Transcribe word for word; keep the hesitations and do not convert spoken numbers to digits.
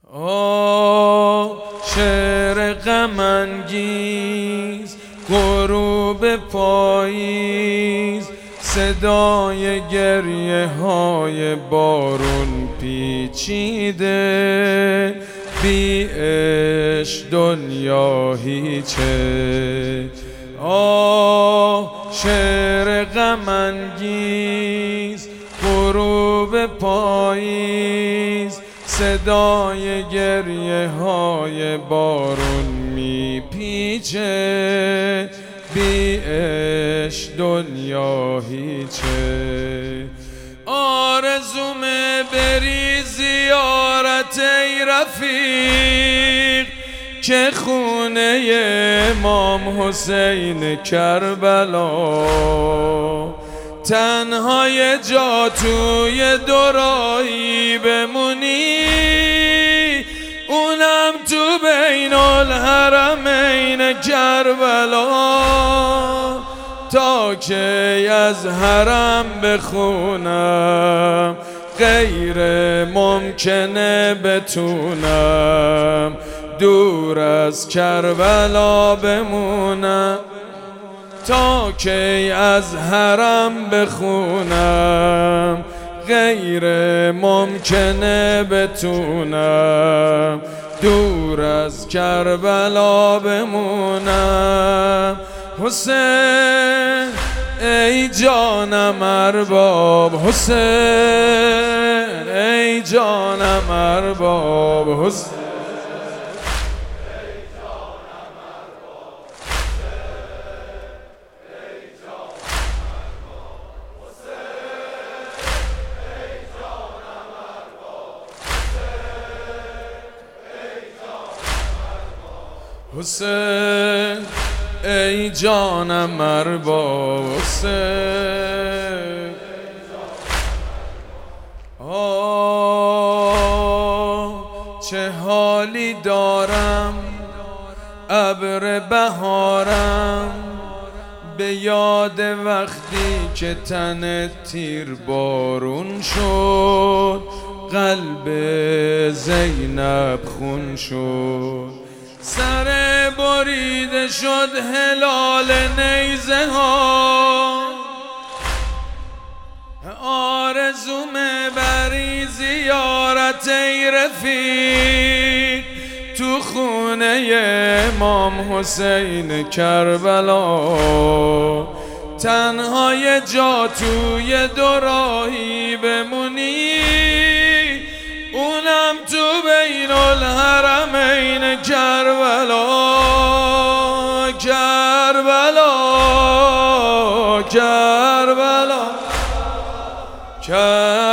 آه شعر غم انگیز غروب پاییز، صدای گریه های بارون پیچیده، بی عشق دنیا هیچه. آه شعر غم انگیز غروب پاییز، صدای گریه های بارون میپیچه، بی عشق دنیا هیچه. آرزومه بری زیارت ای رفیق، که خونه امام حسین کربلا، تنها یه جا توی دوراهی بمونی، اونم تو بین الحرمین کربلا. تا که از حرم بخونم غیر ممکنه بتونم دور از کربلا بمونم. تا که از حرم بخونم غیر ممکنه بتونم دور از کربلا بمونم. حسین ای جانم ارباب، حسین ای جانم ارباب، حسین حسین ای جانم ارباب، حسین. آه چه حالی دارم ابر بهارم، به یاد وقتی که تن تیر بارون شد، قلب زینب خون شد، سر بریده شد هلال نیزه ها. آرزومه بری زیارت ای رفیق، تو خونه امام حسین کربلا، تنها یه جا توی دوراهی بمونی، اونم تو بین الحرمین کربلا. کربلا کربلا کربلا